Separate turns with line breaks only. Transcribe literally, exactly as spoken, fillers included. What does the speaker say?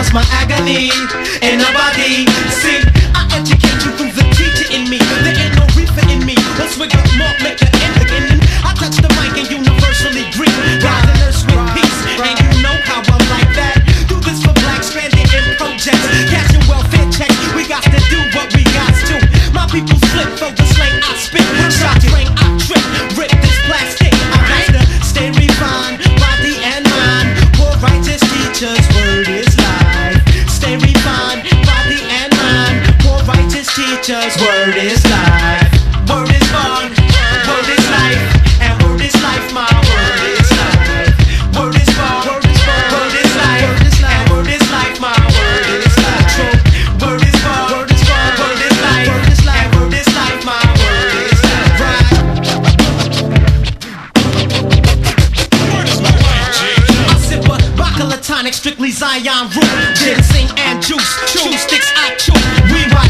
cause my agony in a body. See, I educate you through the teacher in me. There ain't no reefer in me. Let's swig up more, make an end. I touch the mic and universally greet. Rise and nurse with peace, and you know how I'm like that. Do this for black stranded in projects. Cashing welfare checks, we got to do what we got to. My people slip for the slang I spit. Shot train, I trip, rip this plastic. I got to stay refined, body and mind. Poor righteous teachers, word is life. Stay refined, body and mind. Poor righteous teachers, word is life. Word is born, word is life, and word is life, my word is life. Word is born, word is born, word is life, and word is life, my word is life. Word is born, word is born, word is life, and word is life, my word is life. Right. Word is my life, G. I sip a vodka tonic, strictly Zion root.